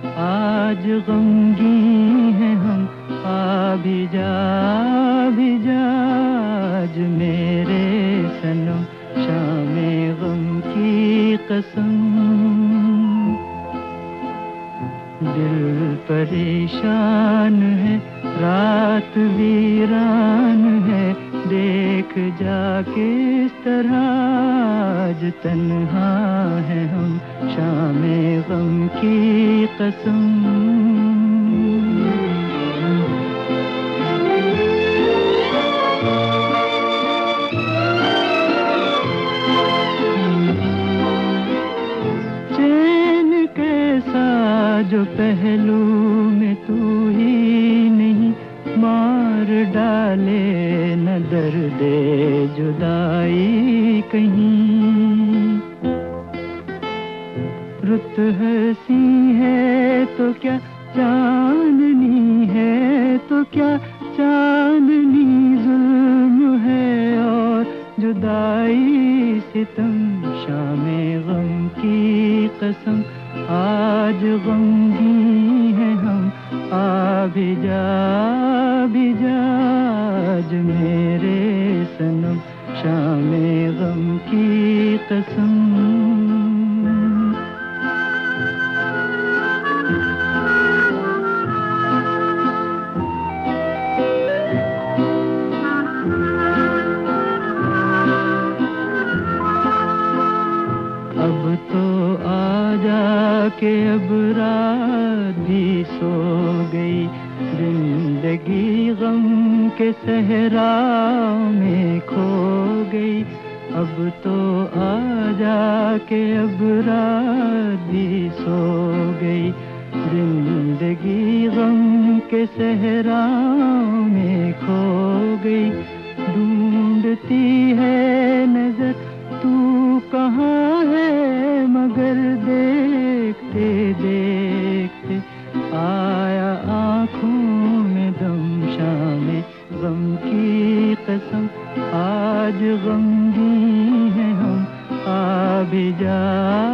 आज गमगीन हैं हम, आ भी जा आज मेरे सनम, शामे गम की कसम। दिल परेशान है, रात वीरान है, देख जा किस तरह आज तन्हा है हम, शामे गम की कसम। जो पहलू में तू ही नहीं, मार डाले न दर्दे जुदाई कहीं। रुत हसी है तो क्या चांदनी है तो क्या, चांदनी जुल्म है और जुदाई सितम, शामे गम की कसम। आज गमगीन हैं हम, आ भी जा आज मेरे सनम, शामे गम की कसम। अब तो आजा के अब रात भी सो गई, जिंदगी गम के सहरा में खो गई। अब तो आजा के अब रात भी सो गई, जिंदगी गम के सहरा में खो गई। ढूंढती है नजर तू कहाँ है, मगर देखते देखते आया आँखों में दम, शामे गम की कसम। आज गमगीन हैं हम, आ भी जा